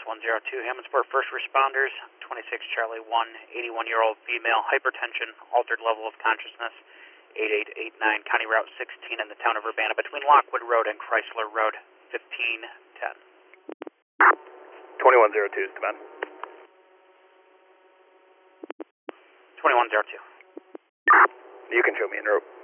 +102, Hammondsport first responders, 26 Charlie 1, 81-year-old female, hypertension, altered level of consciousness, 8889, County Route 16 in the town of Urbana between Lockwood Road and Chrysler Road, 1510. 2102 is command. 2102. You can show me en route.